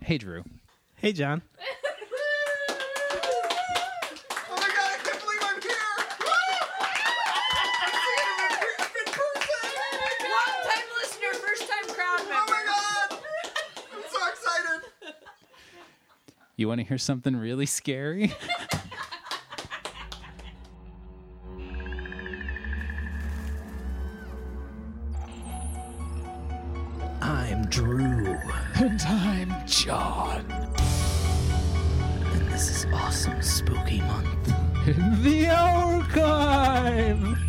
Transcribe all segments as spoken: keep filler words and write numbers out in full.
Hey, Drew. Hey, John. You want to hear something really scary? I'm Drew. And I'm John. And this is Awesome Spooky Month. The Archive!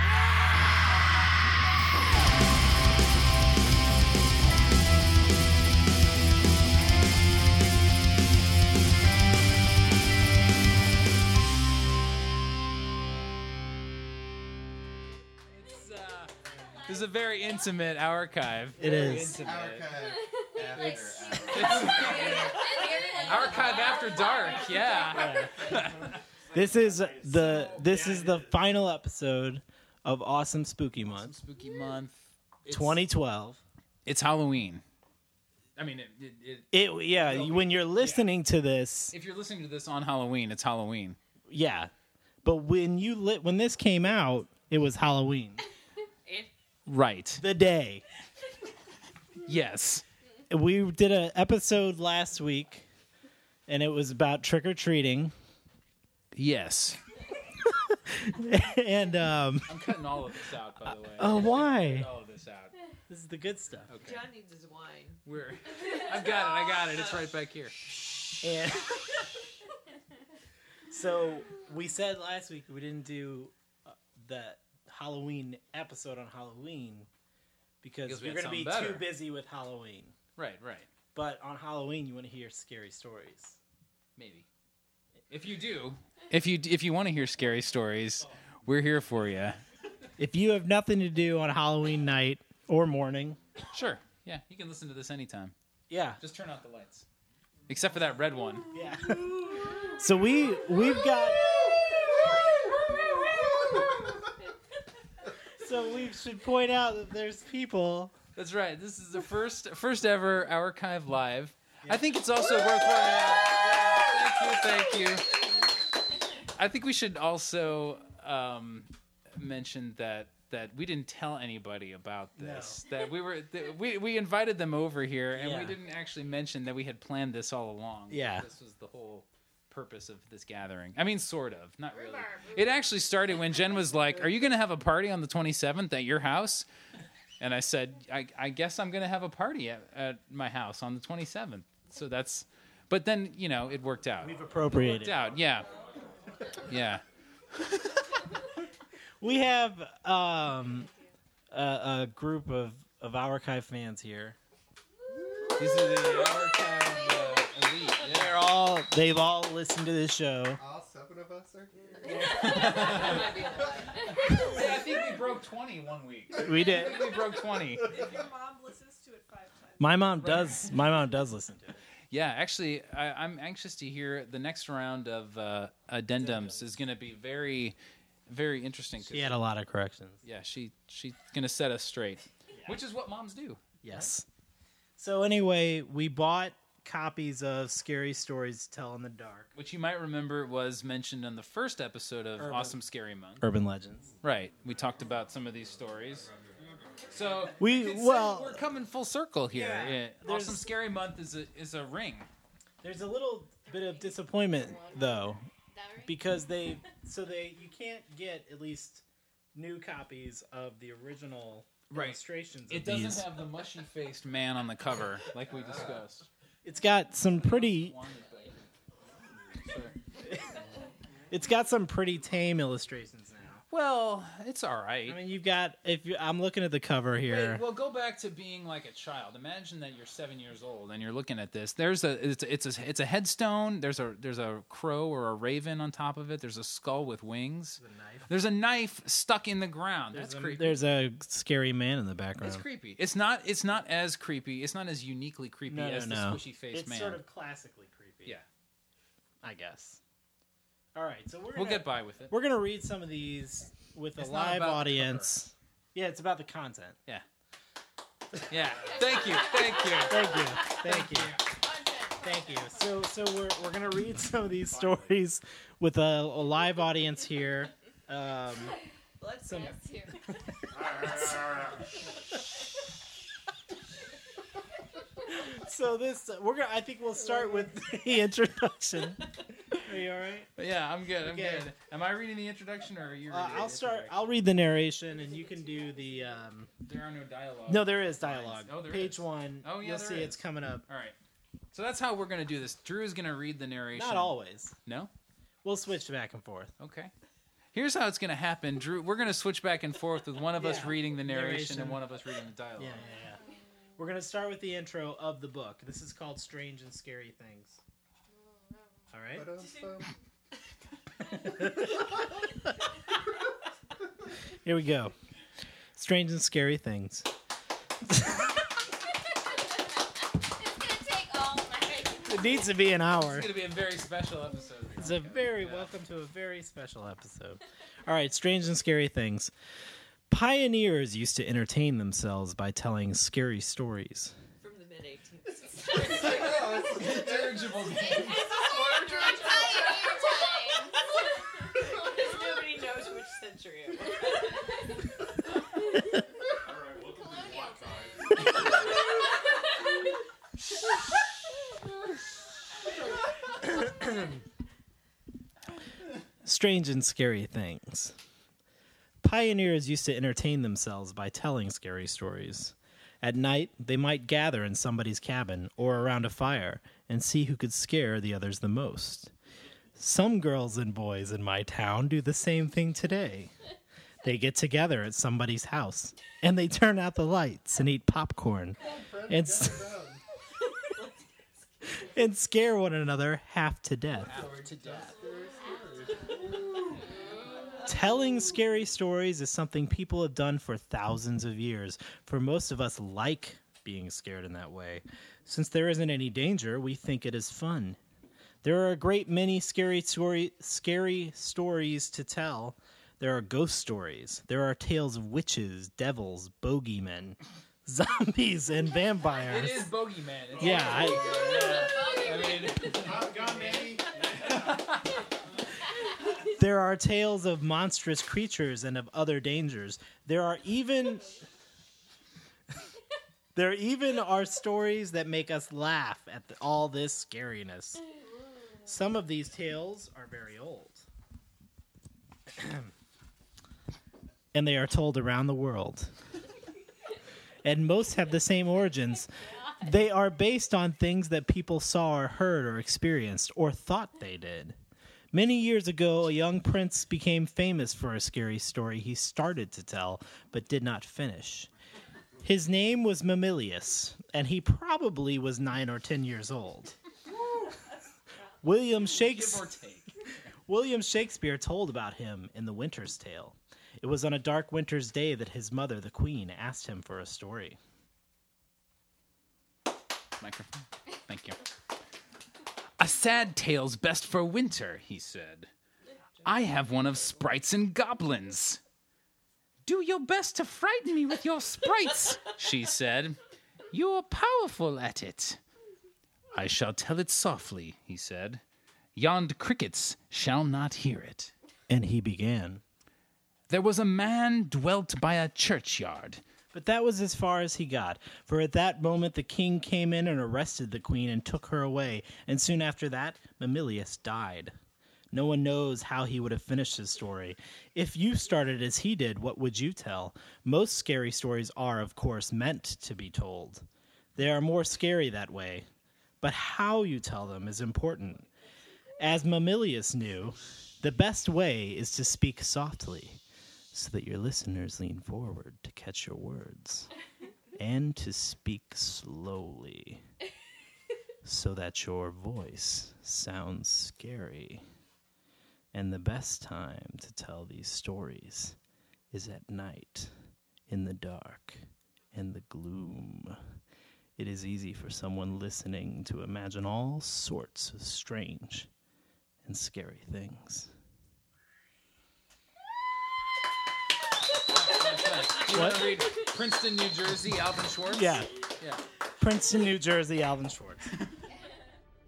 This is a very intimate archive. It very is. Intimate. Archive after It's, hours. it's archive after dark. Yeah. This is the this is the final episode of Awesome Spooky Month, Spooky month. It's, twenty twelve. It's Halloween. I mean, it, it, it, It yeah. When you're listening to this, if you're listening to this on Halloween, it's Halloween. yeah. But when you lit when this came out, it was Halloween. Right. The day. Yes. We did an episode last week, and it was about trick or treating. Yes. and um, I'm cutting all of this out, by the way. oh, why? Cut all of this out. This is the good stuff. Okay. John needs his wine. We're. I've got it. I got it. It's right back here. And so we said last week we didn't do uh, that Halloween episode on Halloween because, Because we you're had going to be something too better. busy with Halloween. Right. Right. But on Halloween, you want to hear scary stories. Maybe. If you do, if you if you want to hear scary stories, we're here for you. If you have nothing to do on Halloween night or morning, Sure. Yeah. You can listen to this anytime. yeah, Just turn out the lights. Except for that red one. yeah. So we we've got. So we should point out that there's people. That's right. This is the first first ever Archive Live. I think it's also worth pointing out. Yeah, thank you, thank you. I think we should also um, mention that that we didn't tell anybody about this. No. That we were that we we invited them over here, and Yeah. we didn't actually mention that we had planned this all along. Yeah. This was the whole purpose of this gathering. I mean, sort of, not really. It actually started when Jen was like, "Are you going to have a party on the twenty-seventh at your house?" And I said, I, I guess I'm going to have a party at, at my house on the twenty-seventh. So that's, but then, you know, it worked out. We've appropriated. Worked out, yeah. Yeah. We have um, a, a group of, of Archive fans here. These are the Archive uh, elite. Yeah. They're all they've all listened to this show. All seven of us are here? Yeah, I think we broke twenty one week. We I did. think we broke twenty. Your mom listens to it five times. My mom does. My mom does listen to it. Yeah, actually, I, I'm anxious to hear the next round of uh, addendums is going to be very, very interesting. 'cause She had a lot of corrections. Yeah, she she's going to set us straight, which is what moms do. Yes. So anyway, we bought copies of Scary Stories to Tell in the Dark. Which you might remember was mentioned on the first episode of Urban. Awesome Scary Month. Urban Legends. Right. We talked about some of these stories. So We- you could say well- we're coming full circle here. Yeah, Yeah. there's- Awesome Scary Month is a is a ring. There's a little bit of disappointment though, because they so they you can't get at least new copies of the original Right. illustrations. Of It doesn't these. have the mushy faced man on the cover like we discussed. It's got some pretty. Sure. It's got some pretty tame illustrations now. Well, it's all right. I mean, you've got if you, I'm looking at the cover here. Wait, well, go back to being like a child. Imagine that you're seven years old and you're looking at this. There's a it's a, it's a it's a headstone. There's a there's a crow or a raven on top of it. There's a skull with wings. There's a knife. There's a knife stuck in the ground. There's That's a, creepy. there's a scary man in the background. It's creepy. It's not. It's not as creepy. It's not as uniquely creepy No, no, as the no. squishy faced It's man. sort of classically creepy. Yeah. I guess. All right, so we're gonna, We'll get by with it. We're gonna read some of these with a It's not live about the audience. Yeah, it's about the content. Yeah. Yeah. Thank you. Thank you. Thank you. Thank you. Content. Thank you. So, so we're we're gonna read some of these stories with a, a live audience here. Um, Let's Some- dance here. so this we're gonna. I think we'll start with the introduction. Are you all right? But yeah, I'm good. I'm Okay. good. Am I reading the introduction or are you? Uh, reading I'll the start. introduction? I'll read the narration, and you can do the. Um, There are no dialogue. no, there is dialogue. Oh, there Page is. one. Oh, yeah, you'll there see is. it's coming up. All right. So that's how we're gonna do this. Drew is gonna read the narration. Not always. No. We'll switch back and forth. Okay. Here's how it's gonna happen. Drew, we're gonna switch back and forth with one of us Yeah. reading the narration, Narration. and one of us reading the dialogue. Yeah, yeah, yeah. We're gonna start with the intro of the book. This is called "Strange and Scary Things." All right. Here we go. Strange and Scary Things. It's gonna take all night. It needs to be an hour. It's gonna be a very special episode. It's a very welcome to a very special episode. All right, Strange and Scary Things. Pioneers used to entertain themselves by telling scary stories. From the mid eighteenth Dirigible game. Nobody knows which century it was. Strange and Scary Things. Pioneers used to entertain themselves by telling scary stories. At night, they might gather in somebody's cabin or around a fire and see who could scare the others the most. Some girls and boys in my town do the same thing today. They get together at somebody's house and they turn out the lights and eat popcorn and, s- and scare one another half to death. Telling scary stories is something people have done for thousands of years. For most of us like being scared in that way. Since there isn't any danger, we think it is fun. There are a great many scary story, scary stories to tell. There are ghost stories. There are tales of witches, devils, bogeymen, zombies, and vampires. It is Bogeyman. It's Yeah, I, I mean, there are tales of monstrous creatures and of other dangers. There are even there even are stories that make us laugh at the, all this scariness. Some of these tales are very old. And they are told around the world. And most have the same origins. They are based on things that people saw or heard or experienced or thought they did. Many years ago, a young prince became famous for a scary story he started to tell but did not finish. His name was Mamilius, and he probably was nine or ten years old. William give Shakespeare. or take. William Shakespeare told about him in The Winter's Tale. It was on a dark winter's day that his mother, the queen, asked him for a story. Microphone. Thank you. A sad tale's best for winter, he said. I have one of sprites and goblins. Do your best to frighten me with your sprites, she said. You are powerful at it. I shall tell it softly, he said. Yond crickets shall not hear it. And he began. There was a man dwelt by a churchyard. But that was as far as he got, for at that moment the king came in and arrested the queen and took her away, and soon after that Mamilius died. No one knows how he would have finished his story. If you started as he did, what would you tell? Most scary stories are, of course, meant to be told. They are more scary that way, but how you tell them is important. As Mamilius knew, the best way is to speak softly, so that your listeners lean forward to catch your words, and to speak slowly, so that your voice sounds scary. And the best time to tell these stories is at night, in the dark, and the gloom. It is easy for someone listening to imagine all sorts of strange and scary things. You want to read Princeton, New Jersey, Alvin Schwartz? Yeah. Yeah. Princeton, New Jersey, Alvin Schwartz.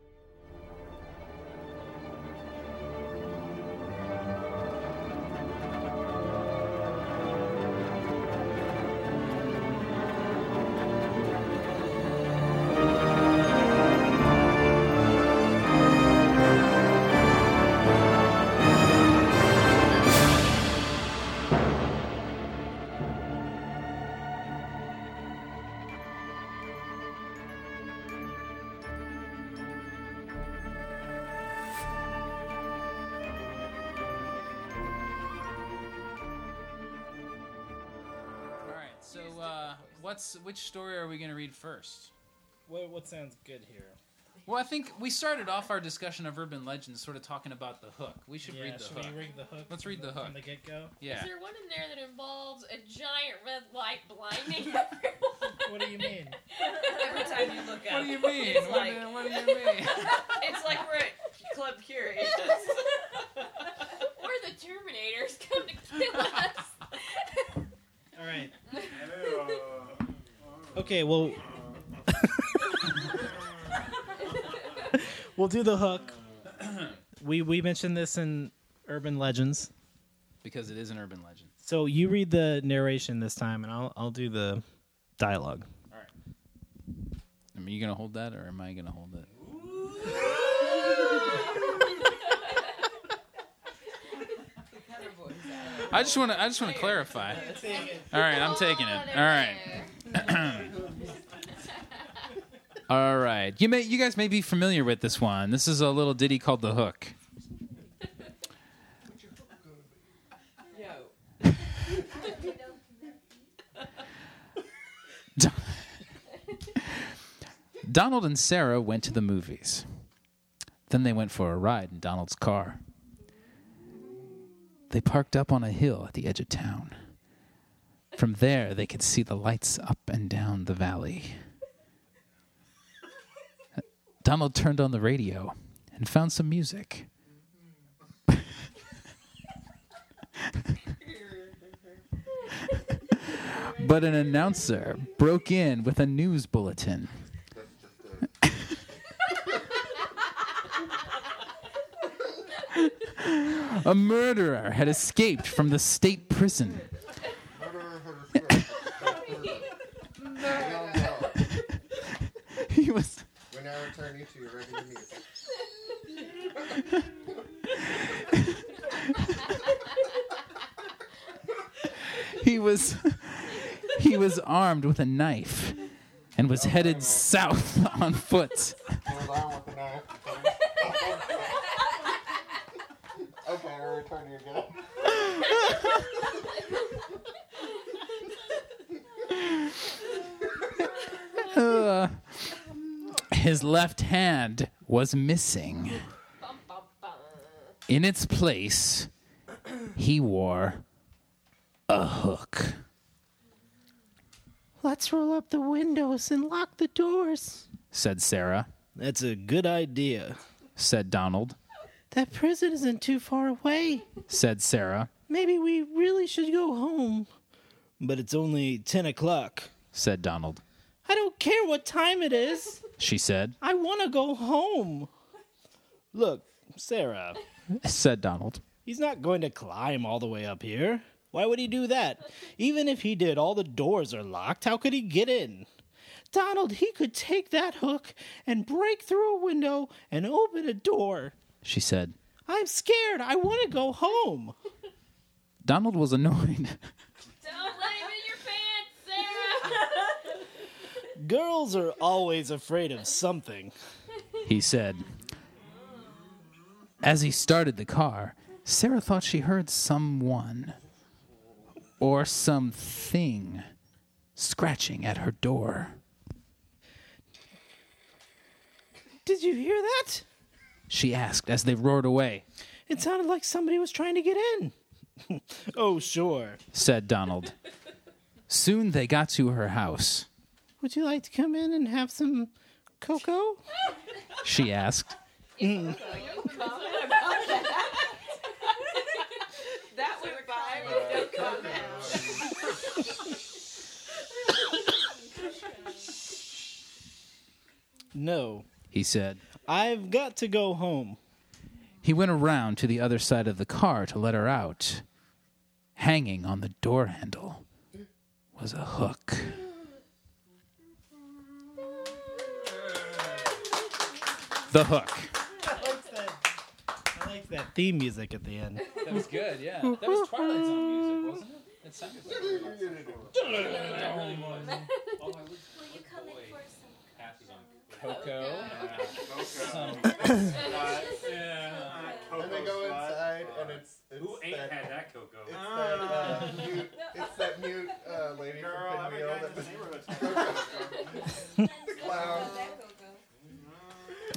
what's which story are we going to read first? What, what sounds good here? Well, I think we started off our discussion of urban legends sort of talking about the hook. We should Yeah, read the should hook. we read the hook? Let's read the hook. From the get-go? Yeah. Is there one in there that involves a giant red light blinding everyone? What do you mean? Every time you look up. What do you mean? It's What, like, do, what do you mean? it's like we're at Club Curious. Or the Terminators come to kill us. All right. Okay, well... we'll do the hook. We we mentioned this in Urban Legends. Because it is an urban legend. So you read the narration this time, and I'll I'll do the dialogue. All right. Are you going to hold that, or am I going to hold it? I just want to. I just want to clarify. All right, I'm taking it. All right. All right. You may. You guys may be familiar with this one. This is a little ditty called "The Hook." Yo. Donald and Sarah went to the movies. Then they went for a ride in Donald's car. They parked up on a hill at the edge of town. From there, they could see the lights up and down the valley. Donald turned on the radio and found some music. But an announcer broke in with a news bulletin. A murderer had escaped from the state prison. He was. When I return you to your regular music. He was. He was armed with a knife and was headed south on foot. Hold on with the knife. Okay, I'll return you again. Uh, his left hand was missing. Bum, bum, bum. In its place, he wore a hook. Let's roll up the windows and lock the doors, Said Sarah. That's a good idea. Said Donald. That prison isn't too far away. Said Sarah. Maybe we really should go home. But it's only ten o'clock. Said Donald. I don't care what time it is. She said. I want to go home. Look, Sarah, Said Donald. he's not going to climb all the way up here. Why would he do that? Even if he did, all the doors are locked. How could he get in? Donald, he could take that hook and break through a window and open a door. She said. I'm scared. I want to go home. Donald was annoyed. Don't let him in your pants, Sarah. Girls are always afraid of something. He said. As he started the car, Sarah thought she heard someone or something scratching at her door. Did you hear that? She asked as they roared away. It sounded like somebody was trying to get in. Oh, sure. Said Donald. Soon they got to her house. Would you like to come in and have some cocoa? She asked. That went by with no comment. No. He said. I've got to go home. He went around to the other side of the car to let her out. Hanging on the door handle was a hook. The Hook. I like that. I like that theme music at the end. That was good, yeah. That was Twilight Zone music, wasn't it? It sounded like Will you come in for some Coco. And they go inside, and it's, it's Who ain't that, had that cocoa? It's that uh, mute, it's that mute uh, lady from Pinwheel that was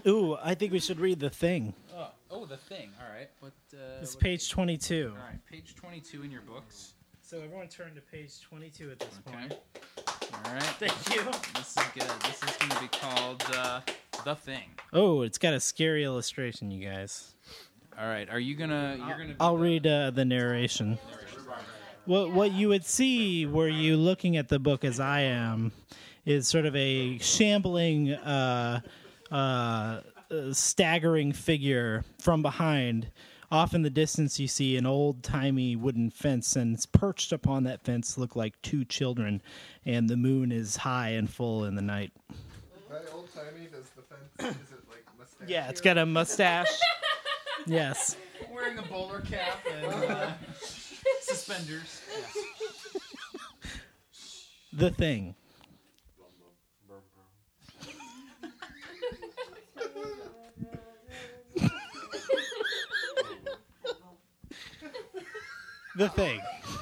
Ooh, I think we should read The Thing. Oh, oh, the thing. All right. What? Uh, It's what- page twenty-two. All right, page twenty-two in your books. So everyone turn to page twenty-two at this Okay. point. All right. Thank you. This is good. This is going to be called uh, The Thing. Oh, it's got a scary illustration, you guys. All right. Are you gonna? You're gonna. I'll read uh, the narration. What what you would see were you looking at the book as I am is sort of a shambling, uh, uh, uh, staggering figure from behind. Off in the distance, you see an old-timey wooden fence, and it's perched upon that fence look like two children, and the moon is high and full in the night. By old timey, does the fence, is it like mustache? Yeah, it's got a mustache. Yes. Wearing a bowler cap and uh, suspenders. The Thing. The Thing.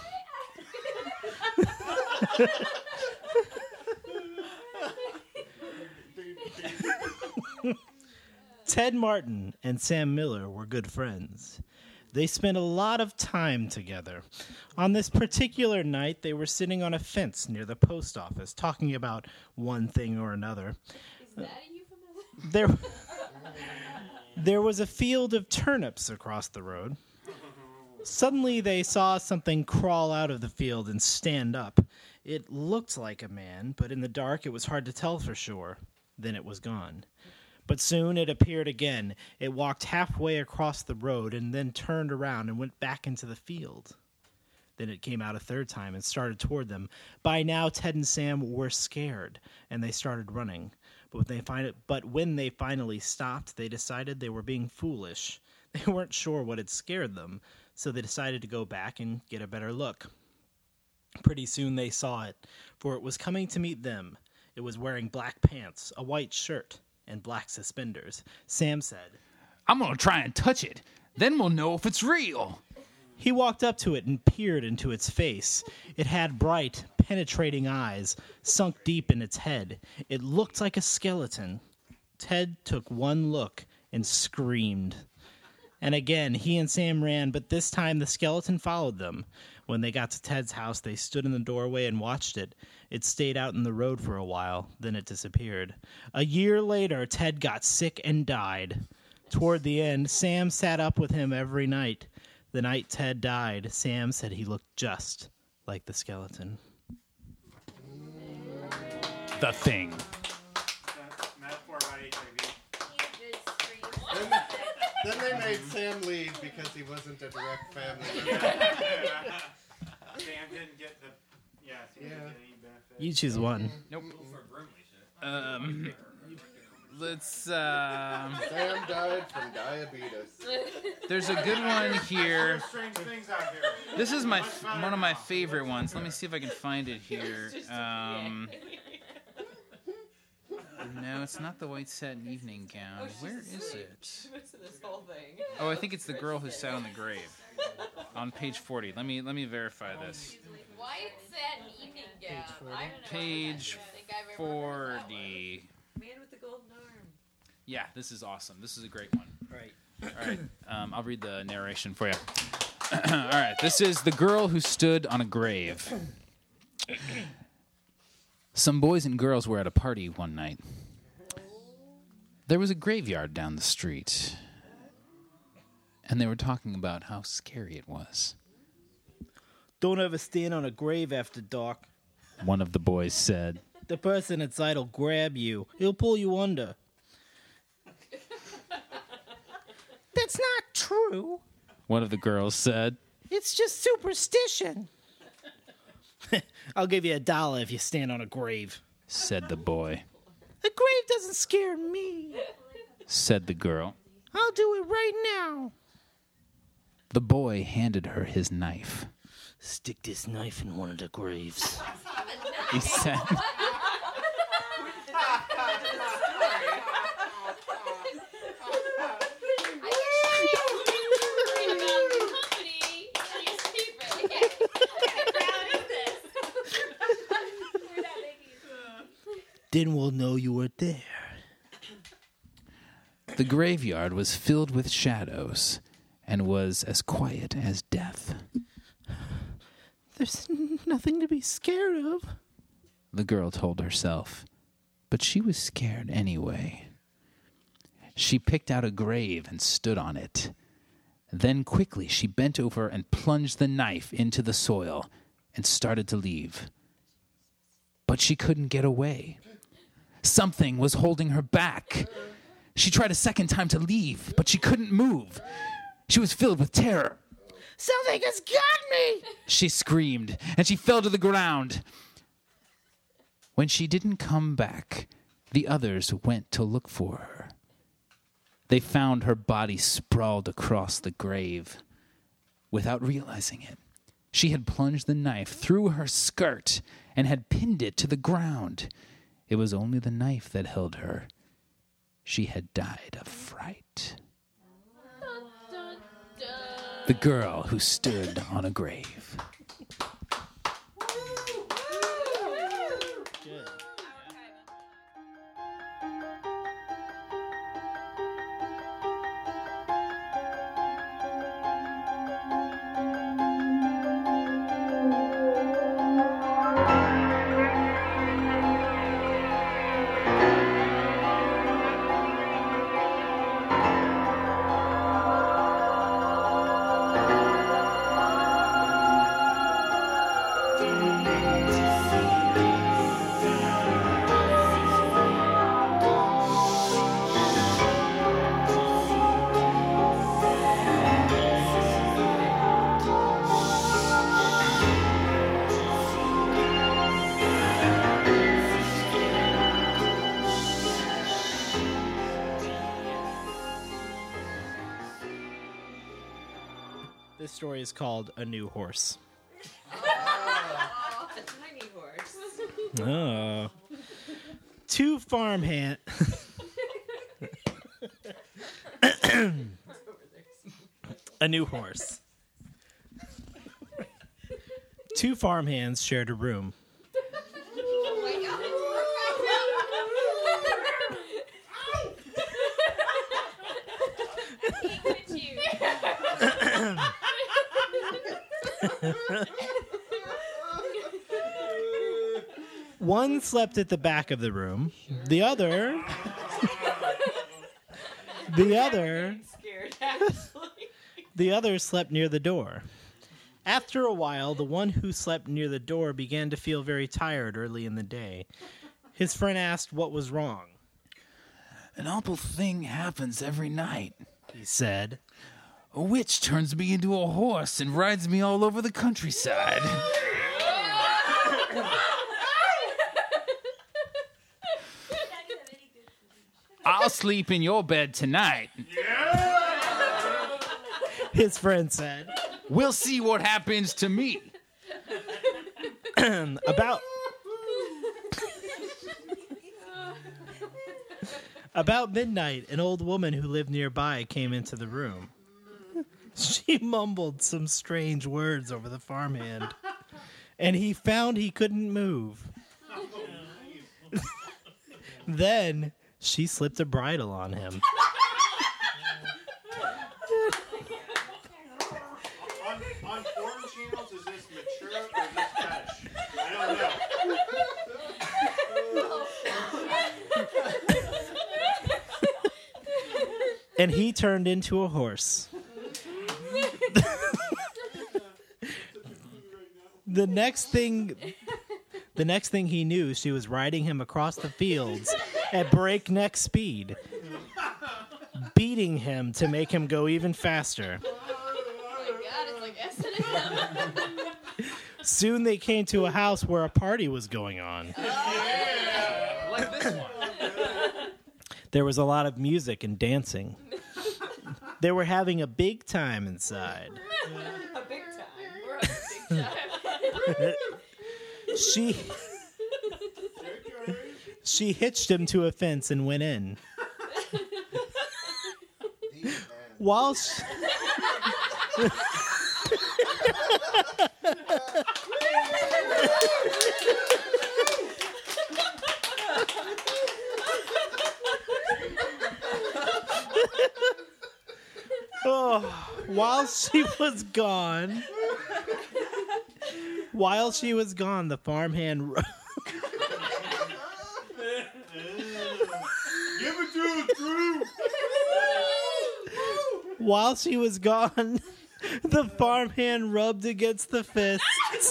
Ted Martin and Sam Miller were good friends. They spent a lot of time together. On this particular night, they were sitting on a fence near the post office, talking about one thing or another. Is that a euphemism? There, there was a field of turnips across the road. Suddenly, they saw something crawl out of the field and stand up. It looked like a man, but in the dark, it was hard to tell for sure. Then it was gone. But soon it appeared again. It walked halfway across the road and then turned around and went back into the field. Then it came out a third time and started toward them. By now, Ted and Sam were scared, and they started running. But when they, find it, but when they finally stopped, they decided they were being foolish. They weren't sure what had scared them, so they decided to go back and get a better look. Pretty soon they saw it, for it was coming to meet them. It was wearing black pants, a white shirt, and black suspenders. Sam said, I'm gonna try and touch it. Then we'll know if it's real. He walked up to it and peered into its face. It had bright, penetrating eyes, sunk deep in its head. It looked like a skeleton. Ted took one look and screamed. And again, he and Sam ran, but this time the skeleton followed them. When they got to Ted's house, they stood in the doorway and watched it. It stayed out in the road for a while, then it disappeared. A year later, Ted got sick and died. Toward the end, Sam sat up with him every night. The night Ted died, Sam said he looked just like the skeleton. The Thing. Metaphor about H I V. Then, then they made Sam leave because he wasn't a direct family. Sam didn't get the. Yeah, Sam Yeah. didn't get any benefit. You choose one. Nope. Um, let's. Um, Sam died from diabetes. there's a good one here. Strange things out here. This is my one of my favorite ones. Let me see if I can find it here. Um, no, it's not the white satin evening gown. Where is it? Listen to this whole thing. Oh, I think it's the girl who sat on the grave. On page forty. Let me let me verify this. White satin evening gown. I don't know. Page I think I've ever heard of that one. forty. Man with the golden arm. Yeah, this is awesome. This is a great one. Right. All right, um, I'll read the narration for you. All right, this is The Girl Who Stood on a Grave. Some boys and girls were at a party one night. There was a graveyard down the street, and they were talking about how scary it was. Don't ever stand on a grave after dark. One of the boys said. The person inside will grab you. He'll pull you under. That's not true. One of the girls said. It's just superstition. I'll give you a dollar if you stand on a grave. Said the boy. A grave doesn't scare me. Said the girl. I'll do it right now. The boy handed her his knife. Stick this knife in one of the graves. He said. Then we'll know you were there. The graveyard was filled with shadows and was as quiet as death. There's nothing to be scared of, the girl told herself, but she was scared anyway. She picked out a grave and stood on it. Then quickly she bent over and plunged the knife into the soil and started to leave. But she couldn't get away. Something was holding her back. She tried a second time to leave, but she couldn't move. She was filled with terror. Something has got me! She screamed, and she fell to the ground. When she didn't come back, the others went to look for her. They found her body sprawled across the grave. Without realizing it, she had plunged the knife through her skirt and had pinned it to the ground. It was only the knife that held her. She had died of fright. The girl who stood on a grave. This story is called A New Horse. A tiny horse. Oh. Two farmhand... A new horse. Two farmhands shared a room. Oh my god. He quit you. One slept at the back of the room. The other... the other... Scared, actually. The other slept near the door. After a while, the one who slept near the door began to feel very tired early in the day. His friend asked what was wrong. An awful thing happens every night, He said. A witch turns me into a horse and rides me all over the countryside. I'll sleep in your bed tonight. His friend said. We'll see what happens to me. About... About midnight, an old woman who lived nearby came into the room. She mumbled some strange words over the farmhand, and he found he couldn't move. Then she slipped a bridle on him. On, on porn channels, is this mature or is this fetish? I don't know. And he turned into a horse. The next thing the next thing he knew, she was riding him across the fields at breakneck speed, beating him to make him go even faster. Oh my god, it's like S and M. Soon they came to a house where a party was going on. Like this one. There was a lot of music and dancing. They were having a big time inside. A big time. We're on a big time. She She hitched him to a fence and went in. While she, Oh, while she was gone, while she was gone, the farmhand. Ro- Give it to us, Drew. while she was gone, the farmhand rubbed against the fists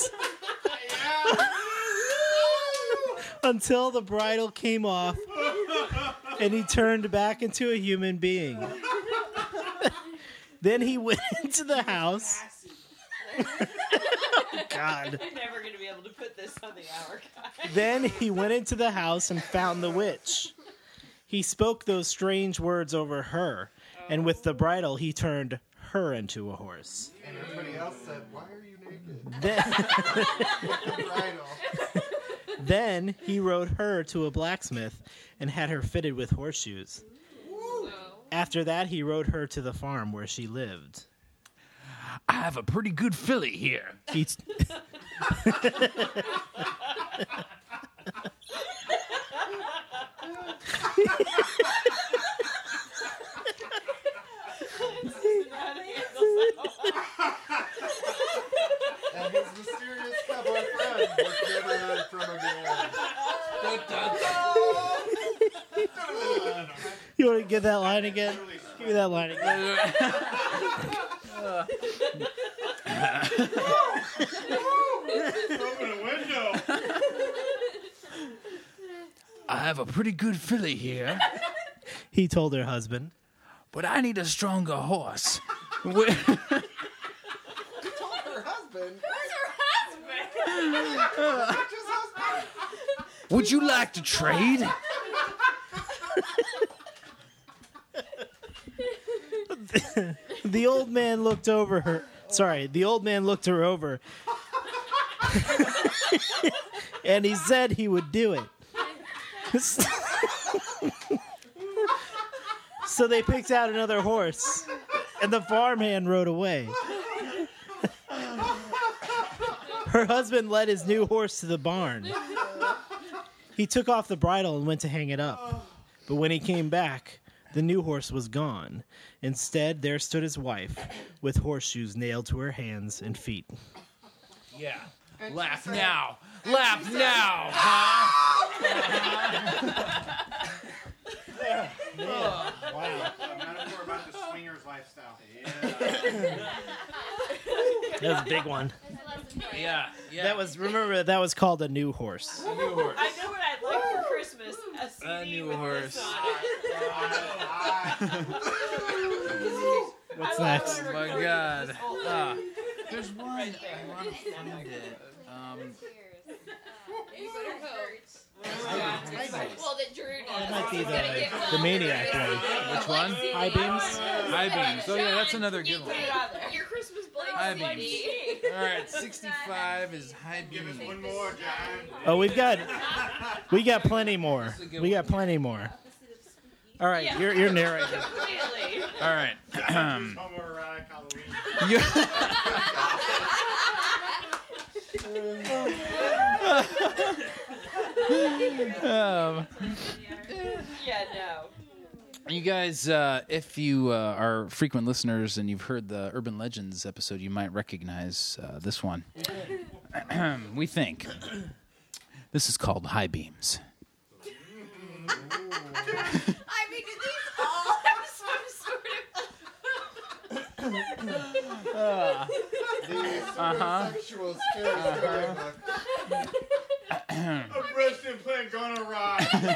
until the bridle came off, and he turned back into a human being. Then he went into the house. God. I'm never going to be able to put this on the hour guide. Then he went into the house and found the witch. He spoke those strange words over her, and with the bridle he turned her into a horse. And everybody else said, "Why are you naked?" Then, Bridle. then he rode her to a blacksmith and had her fitted with horseshoes. After that, he rode her to the farm where she lived. I have a pretty good filly here. He And his mysterious cowboy friend was never heard from again. You want to get that line again? Give me that line again. Open a window. I have a pretty good filly here, He told her husband. but I need a stronger horse. Wh- Told her husband. Where's her husband? Not just husband. Would you like to trade? The old man looked over her. Sorry, the old man looked her over. And he said he would do it. So they picked out another horse, and the farmhand rode away. Her husband led his new horse to the barn. He took off the bridle and went to hang it up. But when he came back, the new horse was gone. Instead, there stood his wife, with horseshoes nailed to her hands and feet. Yeah. Laugh now. Laugh now, huh? Wow. A metaphor about the swingers lifestyle. That was a big one. Yeah. Yeah. That was, remember, that was called a new horse. a new horse. I know what I'd like for Christmas. A C D A new with horse. this on it. What's I love next? when we're My recording God. this whole thing. Ah, there's one. Right there. I want to find it. Um, You better vote. High Well, that Drew does. That might be He's gonna the, get the one. Maniac one. Which one? High beams? High beams. Oh yeah, that's another You good put one. it on there. Your Christmas blanket. High C beams. D. All right, sixty-five is high Give us beams. one more, John. Oh, we've got, we got plenty more. We got plenty more. All right, Yeah. you're, you're narrating. Completely. All right. Um, Homoerotic Halloween. you- um, Yeah, no. you guys, uh, if you uh, are frequent listeners and you've heard the Urban Legends episode, you might recognize uh, this one. We think. This is called High Beams. I mean, do these all have some sort of... The Uh-huh. sexual scary storybook. A breast implant gone awry.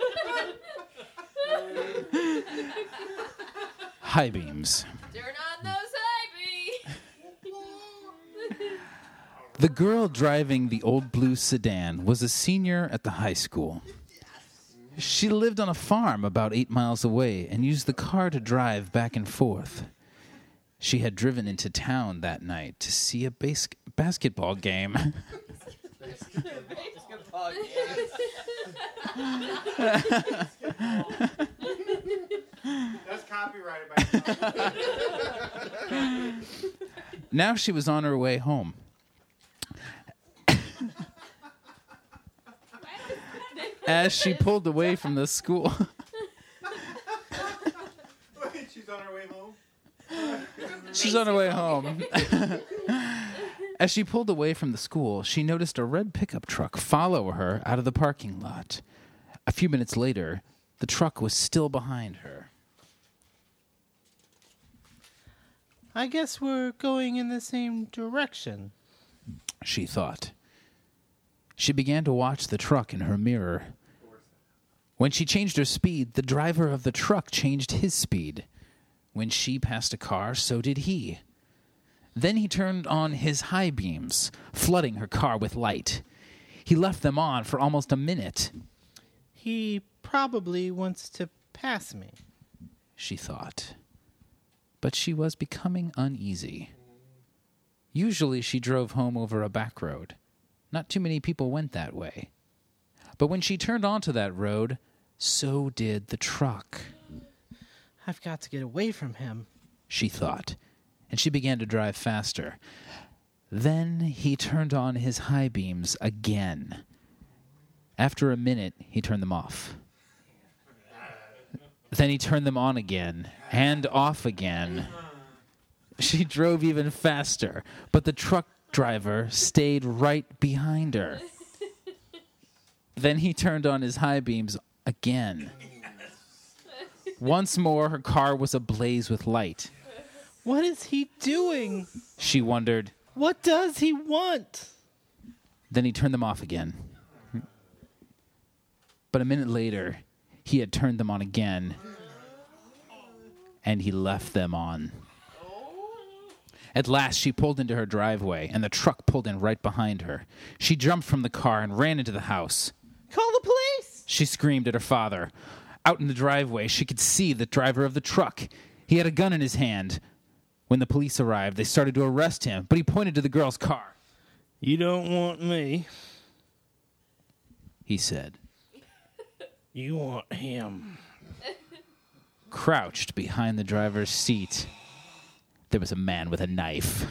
High Beams. Turn on those high beams. The girl driving the old blue sedan was a senior at the high school. She lived on a farm about eight miles away and used the car to drive back and forth. She had driven into town that night to see a bas- basketball game. Basketball game. That's copyrighted by Now she was on her way home. As she pulled away from the school, Wait, she's on her way home? She's on her way home. As she pulled away from the school, she noticed a red pickup truck follow her out of the parking lot. A few minutes later, the truck was still behind her. I guess we're going in the same direction, She thought. She began to watch the truck in her mirror. When she changed her speed, the driver of the truck changed his speed. When she passed a car, so did he. Then he turned on his high beams, flooding her car with light. He left them on for almost a minute. He probably wants to pass me, She thought. But she was becoming uneasy. Usually she drove home over a back road. Not too many people went that way. But when she turned onto that road, so did the truck. I've got to get away from him, She thought, and she began to drive faster. Then he turned on his high beams again. After a minute, he turned them off. Then he turned them on again, and off again. She drove even faster, but the truck driver stayed right behind her. Then he turned on his high beams again. Once more, her car was ablaze with light. What is he doing? She wondered. What does he want? Then he turned them off again. But a minute later, he had turned them on again, and he left them on. At last, she pulled into her driveway, and the truck pulled in right behind her. She jumped from the car and ran into the house. Call the police! She screamed at her father. Out in the driveway, she could see the driver of the truck. He had a gun in his hand. When the police arrived, they started to arrest him, but he pointed to the girl's car. You don't want me. He said. You want him. Crouched behind the driver's seat, there was a man with a knife.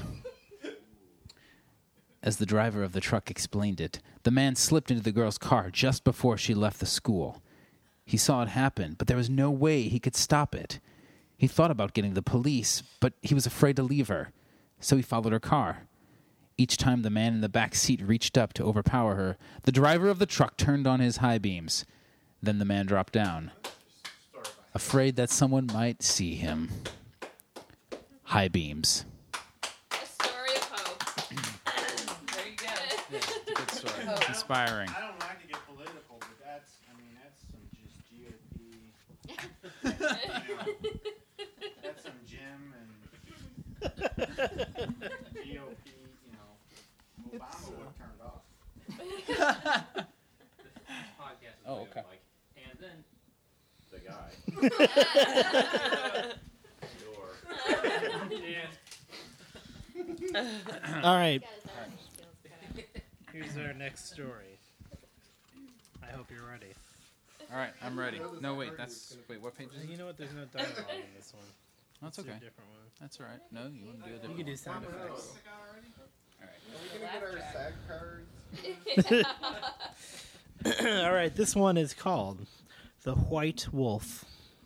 As the driver of the truck explained it, the man slipped into the girl's car just before she left the school. He saw it happen, but there was no way he could stop it. He thought about getting the police, but he was afraid to leave her, so he followed her car. Each time the man in the back seat reached up to overpower her, the driver of the truck turned on his high beams. Then the man dropped down, afraid that someone might see him. High beams. A story of hope. There you go. Good story. It's inspiring. I don't like to get political, but that's, I mean, that's some just G O P. You know, that's some Jim and G O P, you know, Obama would have turned off. Podcast is Oh, like, okay. like, and then The guy. and All right, here's our next story. I hope you're ready. All right, I'm ready. No, wait, that's... Wait, what page is You it? know what? There's no dialogue in this one. That's Let's do okay. a different one. That's all right. No, you want to do a You different can do one. sound effects. Are we gonna get our SAG cards? All right, this one is called The White Wolf.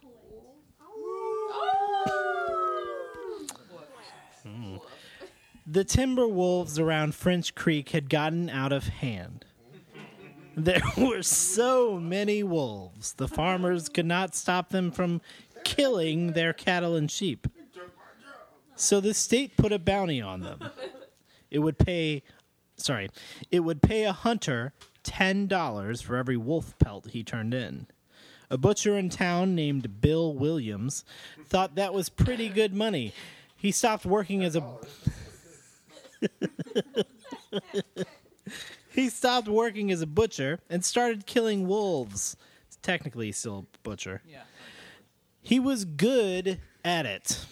Mm. The timber wolves around French Creek had gotten out of hand. There were so many wolves, the farmers could not stop them from killing their cattle and sheep. So the state put a bounty on them. It would pay, sorry, it would pay a hunter ten dollars for every wolf pelt he turned in. A butcher in town named Bill Williams thought that was pretty good money. He stopped working as a He stopped working as a butcher and started killing wolves. Technically still a butcher. Yeah. He was good at it.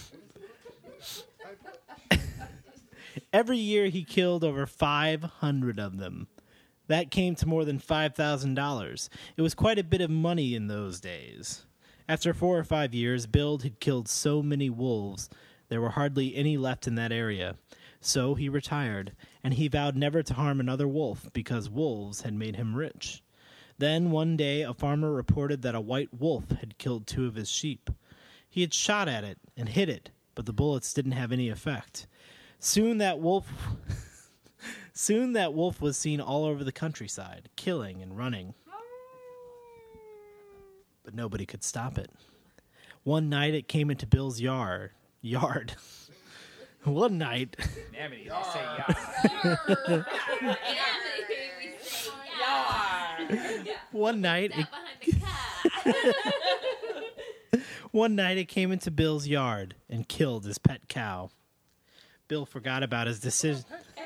Every year he killed over five hundred of them. That came to more than five thousand dollars. It was quite a bit of money in those days. After four or five years, Bill had killed so many wolves, there were hardly any left in that area. So he retired, and he vowed never to harm another wolf because wolves had made him rich. Then one day a farmer reported that a white wolf had killed two of his sheep. He had shot at it and hit it, but the bullets didn't have any effect. Soon that wolf Soon that wolf was seen all over the countryside, killing and running. But nobody could stop it. One night it came into Bill's yard. Yard. One night. Amity, they say yeah. One night it, That behind the car. One night it came into Bill's yard and killed his pet cow. Bill forgot about his decision.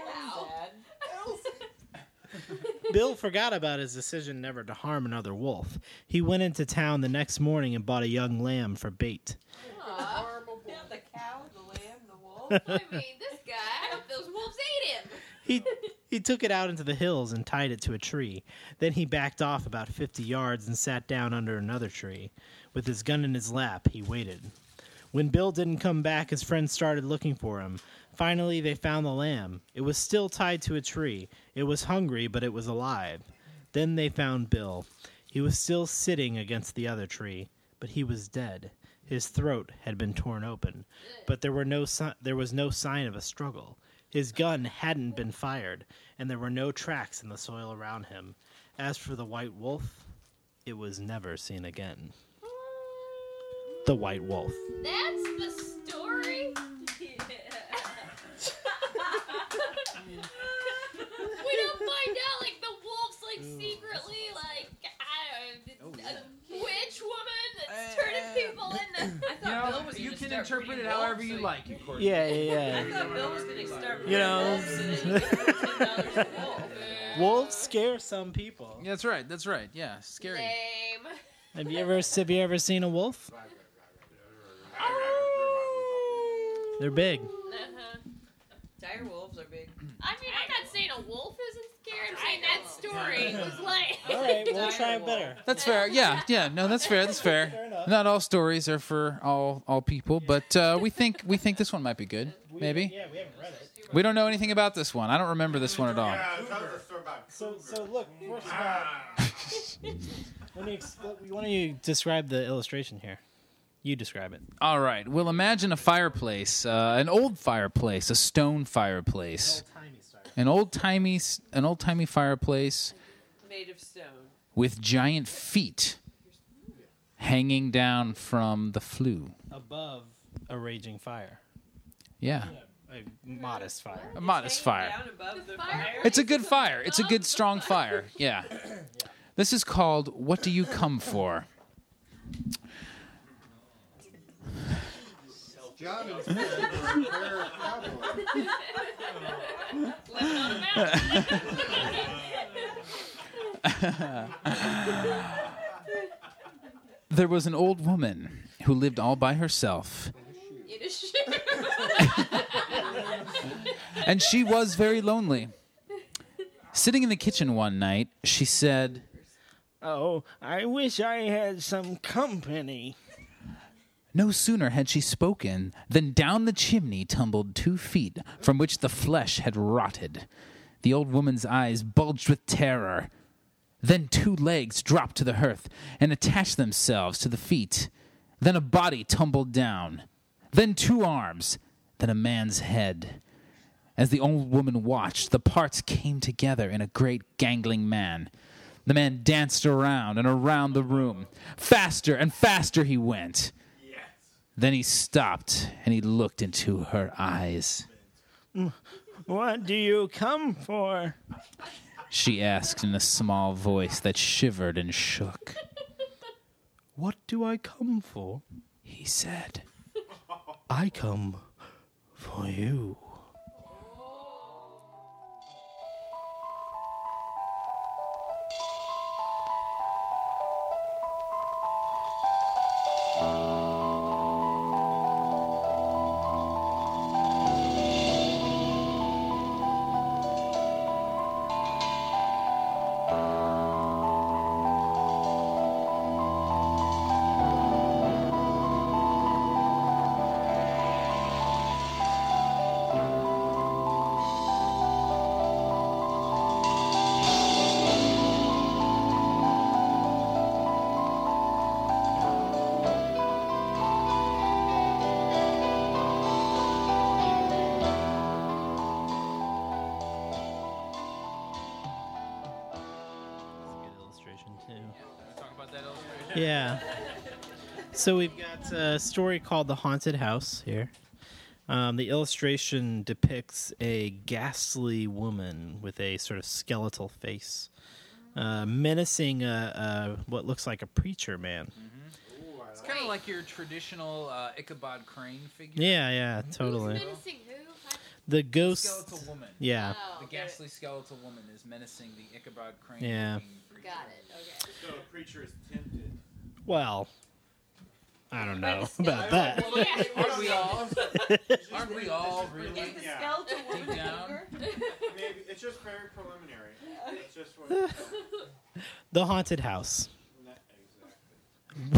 Bill forgot about his decision never to harm another wolf. He went into town the next morning and bought a young lamb for bait. Aw. Yeah, the cow, the lamb, the wolf. I mean, this guy, I hope those wolves ate him. He he took it out into the hills and tied it to a tree. Then he backed off about fifty yards and sat down under another tree. With his gun in his lap, he waited. When Bill didn't come back, his friends started looking for him. Finally, they found the lamb. It was still tied to a tree. It was hungry, but it was alive. Then they found Bill. He was still sitting against the other tree, but he was dead. His throat had been torn open, but there were no si- there was no sign of a struggle. His gun hadn't been fired, and there were no tracks in the soil around him. As for the white wolf, it was never seen again. The White Wolf. That's the story? We don't find out, like, the wolf's, like, secretly, like, I don't know, a witch woman that's turning people into... I thought Bill was you gonna can start interpret breeding it however wolves, you so like, of course. Yeah, I yeah, yeah. thought Bill was going to start breeding You know. wolves so that he could get ten dollars a wolf. Wolves scare some people. Yeah, that's right. That's right. Yeah, scary. Lame. Have you ever have you ever seen a wolf? They're big. Uh-huh. Dire wolves are big. I mean, I'm not saying a wolf isn't scared. I'm saying that story was like... All right, we'll try it better. That's fair. Yeah, yeah. No, that's fair. That's fair. Fair enough. Not all stories are for all all people, but uh, we think we think this one might be good. Maybe. Yeah, we haven't read it. We don't know anything about this one. I don't remember this one at all. Yeah, tell us a story about So, so look. First of all, let me. ex- why don't you describe the illustration here? You describe it. All right. Well, imagine a fireplace, uh, an old fireplace, a stone fireplace, an old timey, an old timey fireplace Made of stone. with giant feet hanging down from the flue. Above a raging fire. Yeah, A modest fire. a modest Hanging fire. Down above the fire- fire. It's a good fire. It's a good strong fire. Yeah. This is called "What Do You Come For?" John and Fred were prayer cowboys. Living on a mountain. There was an old woman who lived all by herself, It is shit. and she was very lonely. Sitting in the kitchen one night, she said, Oh, I wish I had some company. No sooner had she spoken than down the chimney tumbled two feet from which the flesh had rotted. The old woman's eyes bulged with terror. Then two legs dropped to the hearth and attached themselves to the feet. Then a body tumbled down. Then two arms. Then a man's head. As the old woman watched, the parts came together in a great gangling man. The man danced around and around the room. Faster and faster he went. Then he stopped and he looked into her eyes. What do you come for? She asked in a small voice that shivered and shook. What do I come for? He said, I come for you. Yeah. So we've got a story called The Haunted House here. Um, the illustration depicts a ghastly woman with a sort of skeletal face, uh, menacing a, a, what looks like a preacher man. Ooh, I It's like kind of like your traditional uh, Ichabod Crane figure. Yeah, yeah, totally. Who's menacing who? What? The ghost. Skeletal woman. Yeah. Oh, The get it. ghastly skeletal woman is menacing the Ichabod Crane. Yeah. looking preacher. Got it. Okay. So a preacher is tempted. Well, I don't know By the about that. Yeah. Aren't we all? Aren't we all really? Is the Yeah. skeletal woman Deep down. younger? Maybe it's just very preliminary. It's just what. The Haunted House. Not exactly.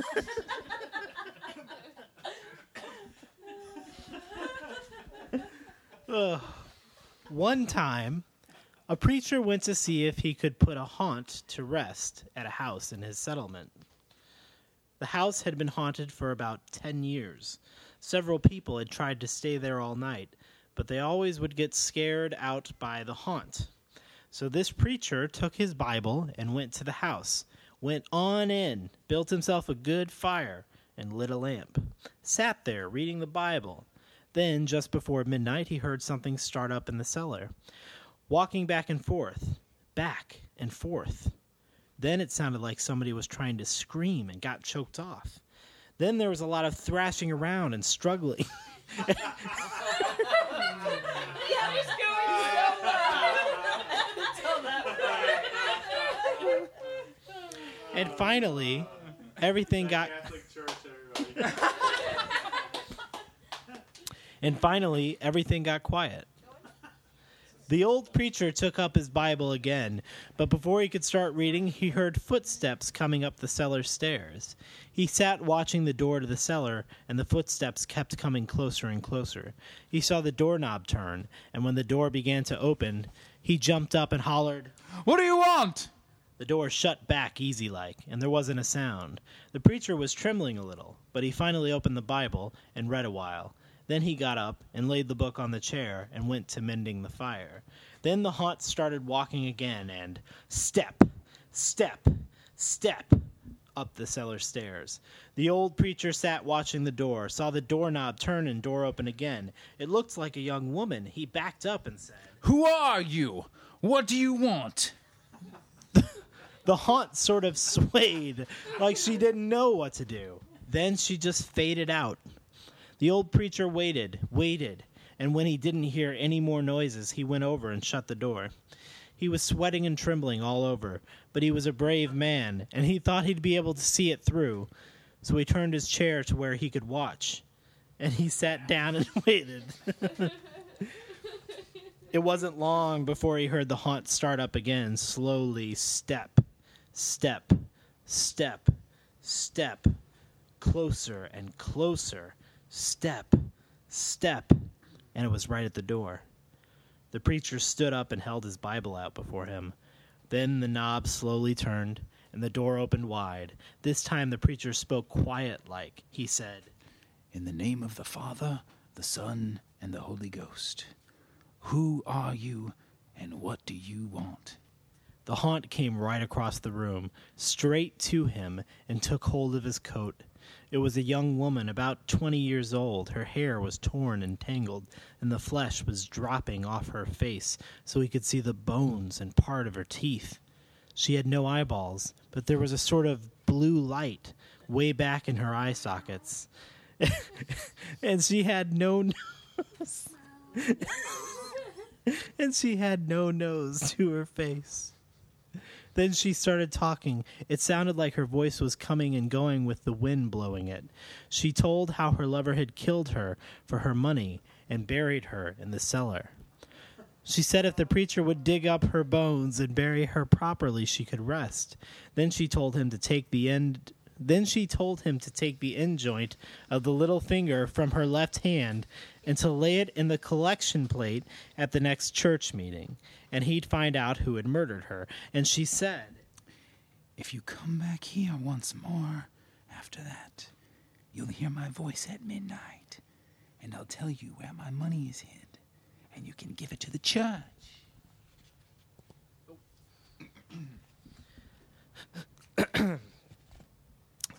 Ugh. One time, a preacher went to see if he could put a haunt to rest at a house in his settlement. The house had been haunted for about ten years. Several people had tried to stay there all night, but they always would get scared out by the haunt. So this preacher took his Bible and went to the house, went on in, built himself a good fire, and lit a lamp. Sat there reading the Bible. Then, just before midnight, he heard something start up in the cellar. Walking back and forth, back and forth. Then it sounded like somebody was trying to scream and got choked off. Then there was a lot of thrashing around and struggling. Yeah, it's going so well. Until that part. And finally, everything got Catholic Church, everybody. and finally everything got quiet. The old preacher took up his Bible again, but before he could start reading, he heard footsteps coming up the cellar stairs. He sat watching the door to the cellar, and the footsteps kept coming closer and closer. He saw the doorknob turn, and when the door began to open, he jumped up and hollered, What do you want? The door shut back easy-like, and there wasn't a sound. The preacher was trembling a little, but he finally opened the Bible and read a while. Then he got up and laid the book on the chair and went to mending the fire. Then the haunt started walking again and step, step, step up the cellar stairs. The old preacher sat watching the door, saw the doorknob turn and door open again. It looked like a young woman. He backed up and said, Who are you? What do you want? The haunt sort of swayed, like she didn't know what to do. Then she just faded out. The old preacher waited, waited, and when he didn't hear any more noises, he went over and shut the door. He was sweating and trembling all over, but he was a brave man, and he thought he'd be able to see it through. So he turned his chair to where he could watch, and he sat down and waited. It wasn't long before he heard the haunt start up again, slowly, step, step, step, step, closer and closer, step, step, and it was right at the door. The preacher stood up and held his Bible out before him. Then the knob slowly turned, and the door opened wide. This time the preacher spoke quiet-like. He said, In the name of the Father, the Son, and the Holy Ghost. Who are you, and what do you want? The haunt came right across the room, straight to him, and took hold of his coat. It was a young woman, about twenty years old. Her hair was torn and tangled, and the flesh was dropping off her face, so he could see the bones and part of her teeth. She had no eyeballs, but there was a sort of blue light way back in her eye sockets. And she had no nose. And she had no nose to her face. Then she started talking. It sounded like her voice was coming and going with the wind blowing it. She told how her lover had killed her for her money and buried her in the cellar. She said if the preacher would dig up her bones and bury her properly, she could rest. Then she told him to take the end Then she told him to take the end joint of the little finger from her left hand and to lay it in the collection plate at the next church meeting, and he'd find out who had murdered her. And she said, If you come back here once more after that, you'll hear my voice at midnight, and I'll tell you where my money is hid, and you can give it to the church.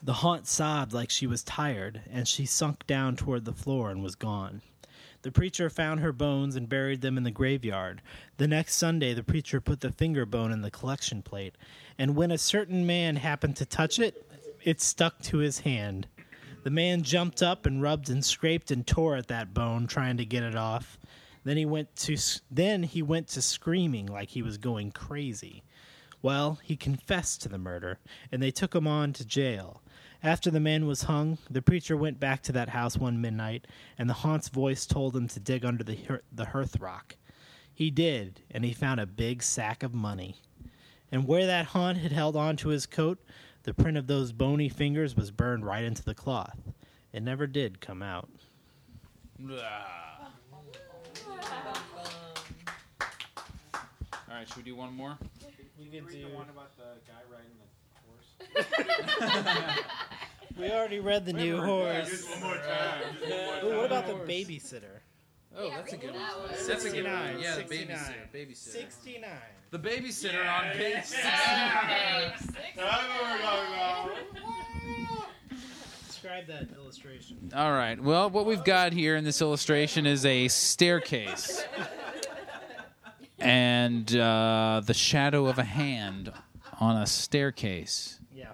The haunt sobbed like she was tired, and she sunk down toward the floor and was gone. The preacher found her bones and buried them in the graveyard. The next Sunday, the preacher put the finger bone in the collection plate, and when a certain man happened to touch it, it stuck to his hand. The man jumped up and rubbed and scraped and tore at that bone, trying to get it off. Then he went to then he went to screaming like he was going crazy. Well, he confessed to the murder, and they took him on to jail. After the man was hung, the preacher went back to that house one midnight, and the haunt's voice told him to dig under the hear- the hearth rock. He did, and he found a big sack of money. And where that haunt had held on to his coat, the print of those bony fingers was burned right into the cloth. It never did come out. Ah. All right, should we do one more? You Can can you read do. the one about the guy riding the horse? We already read the new horse. Just one more time. Just one more time. Ooh, what about the babysitter? Oh, Yeah, that's a read good that one. one. That's a good sixty-nine, one. Yeah, the sixty-nine. babysitter. Babysitter. Sixty-nine. The babysitter on page Page sixty-nine. sixty-nine. Describe that illustration. All right. Well, what we've got here in this illustration is a staircase and uh, the shadow of a hand on a staircase. Yeah.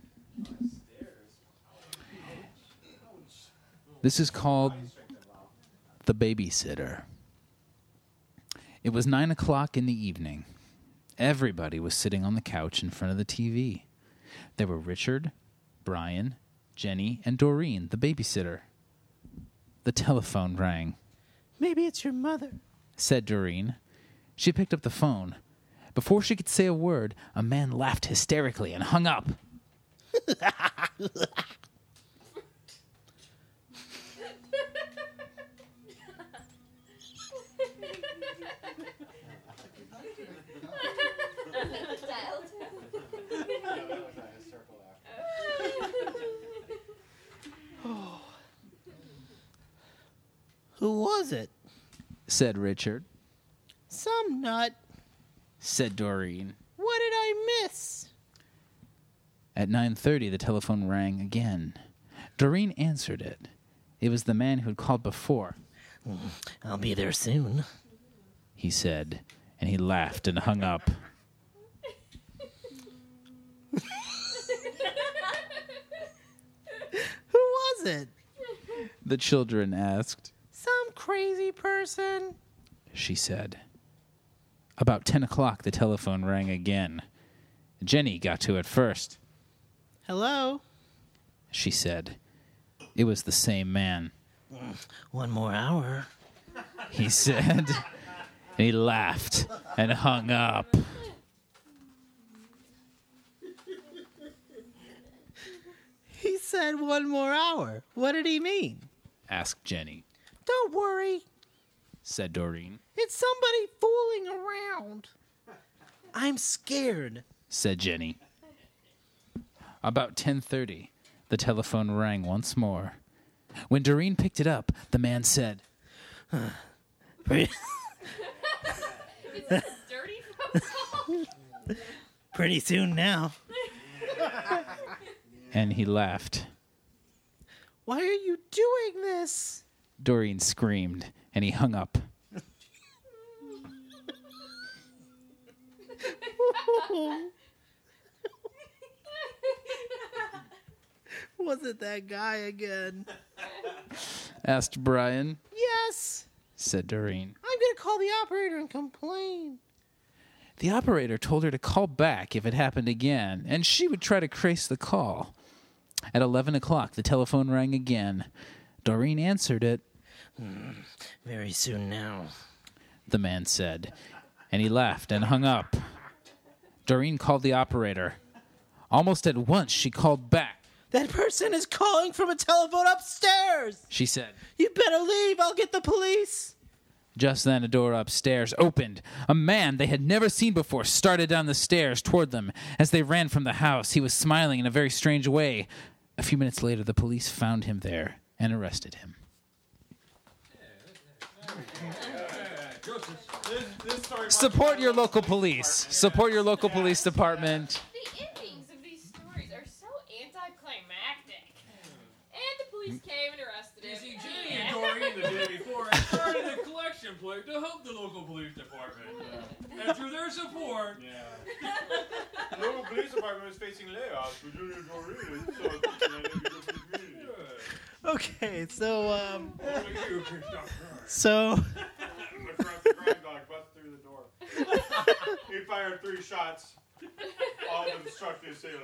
This is called The Babysitter. It was nine o'clock in the evening. Everybody was sitting on the couch in front of the T V. There were Richard, Brian, Jenny, and Doreen, the babysitter. The telephone rang. Maybe it's your mother. Said Doreen. She picked up the phone. Before she could say a word, a man laughed hysterically and hung up. Who was it? Said Richard. Some nut. Said Doreen. What did I miss? At nine thirty, the telephone rang again. Doreen answered it. It was the man who had called before. I'll be there soon. He said, and he laughed and hung up. Who was it? The children asked. Some crazy person. She said. About ten o'clock, the telephone rang again. Jenny got to it first. Hello? She said. It was the same man. One more hour. He said. And he laughed and hung up. He said one more hour. What did he mean? Asked Jenny. Don't worry. Said Doreen. It's somebody fooling around. I'm scared. Said Jenny. About ten thirty, the telephone rang once more. When Doreen picked it up, the man said, Pretty, Is this a dirty phone call? pretty soon now. and he laughed. Why are you doing this? Doreen screamed, and he hung up. Was it that guy again? Asked Brian. Yes. Said Doreen. I'm going to call the operator and complain. The operator told her to call back if it happened again, and she would try to trace the call. At eleven o'clock, the telephone rang again. Doreen answered it. Very soon now. The man said, and he laughed and hung up. Doreen called the operator. Almost at once, she called back. That person is calling from a telephone upstairs. She said. You better leave. I'll get the police. Just then, a door upstairs opened. A man they had never seen before started down the stairs toward them. As they ran from the house, he was smiling in a very strange way. A few minutes later, the police found him there and arrested him. Support your local police. Support your local police department. The endings of these stories are so anticlimactic. police came and arrested You him. see, Jenny and Doreen the day before had started a collection plate to help the local police department. And through their support, Yeah. The local police department is facing layoffs for Junior Doreen, so it's because of the community. Okay, so um, Only you can stop her. so Across the crime dog bust through the door. He fired three shots. All of them struck the assailant.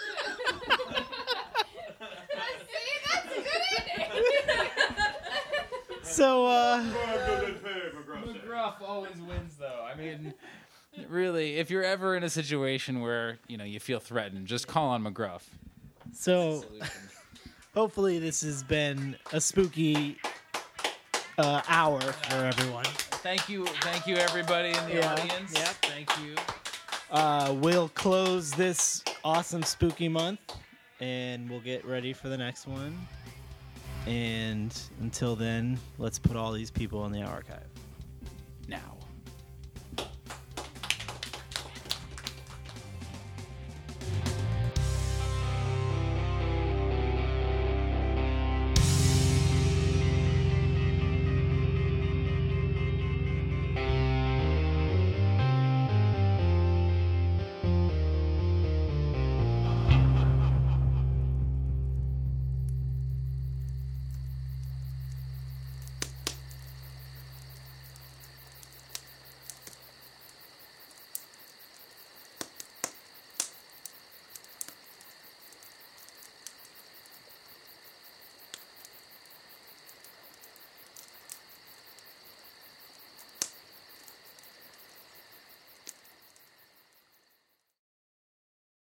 See, that's a good ending. so uh, Go ahead, good pay, McGruff said. McGruff always wins, though. I mean, really, if you're ever in a situation where you know you feel threatened, just call on McGruff. so hopefully this has been a spooky uh, hour for everyone. Thank you, thank you, everybody in the Yeah. audience. Yep. Thank you. Uh, we'll close this awesome spooky month, and we'll get ready for the next one. And until then, let's put all these people in the archive. Now.